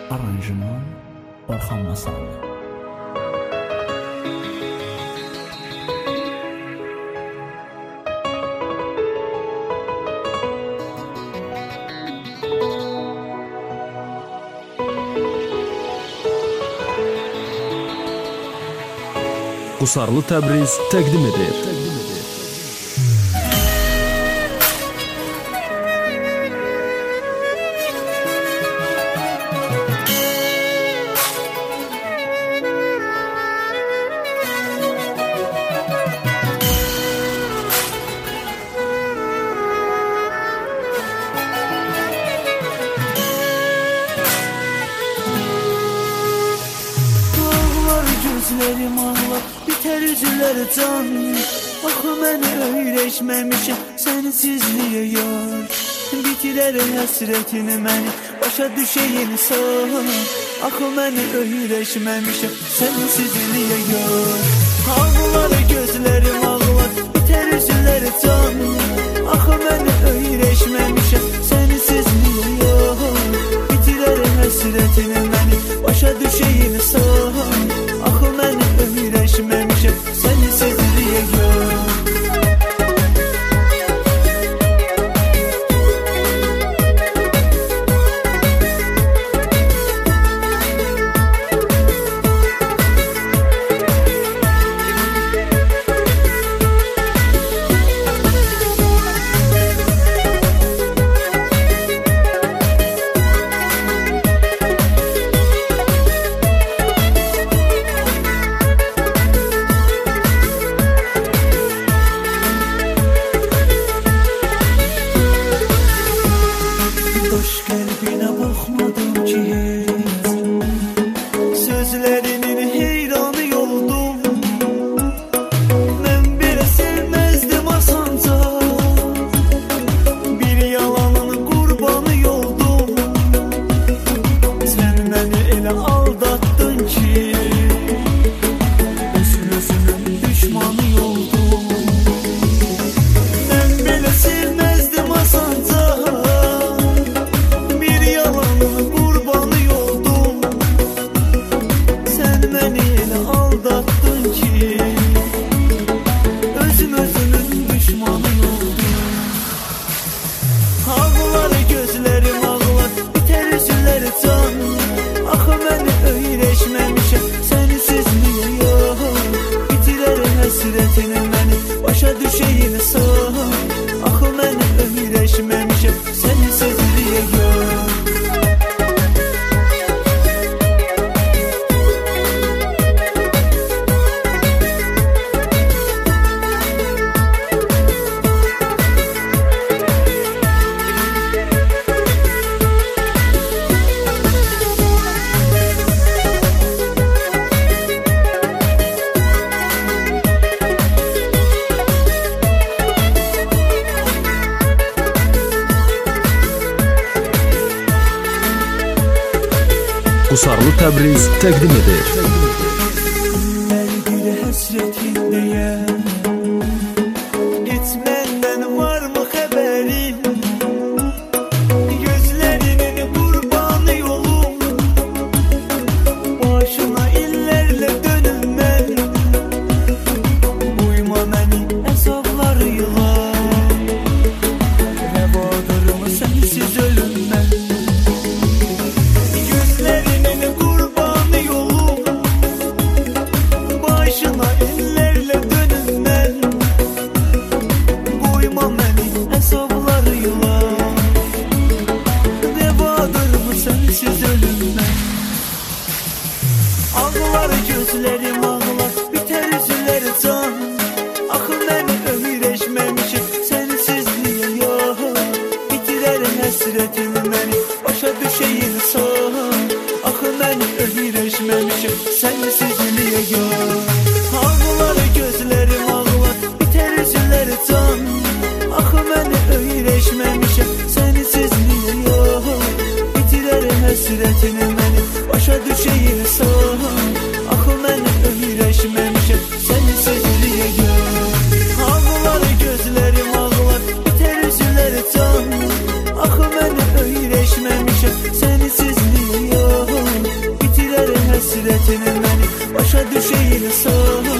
Aranjman Orxan Masallı. Qusarlı Təbriz təqdim edir. Gözlerim ağlar, biter üzülər can. Axı məni öyrəşməmişəm sənsizliyə yar. Bitirər həsrətini məni, başa düşəyin san. Axı məni öyrəşməmişəm sənsizliyə yar. Ağlar gözlərim ağlar, biter üzülər can. Axı məni öyrəşməmişəm sənsizliyə yar. Bitirər həsrətini məni, başa düşəyin san. Axı məni öyrəşməmişəm sənsizliyə yar. Qusarlı Təbriz təqdim edir. Mən bir həsrətindəyəm, heç məndən varmı xəbərin? Gözlərinin qurbanı yolum, başına illərlə dönüm mən. Uyma məni əzablarıyla, rəvadırımı sənsiz ölüm mən. Ağlar gözlərim ağlar, bitər üzülər can. Axı məni öyrəşməmişəm sənsizliyə yar. Bitirər həsrətini məni, başa düşəyin san. Axı məni öyrəşməmişəm sənsizliyə yar. Ağlar gözlərim ağlar, bitər üzülər can. Axı məni öyrəşməmişəm sənsizliyə yar. Bitirər həsrətini məni, başa düşəyin san. Axı məni öyrəşməmişəm sənsizliyə yar. Ağlar gözlərim ağlar, bitər üzülər can. Axı məni öyrəşməmişəm sənsizliyə yar. qiymətin məni başa düşə insan.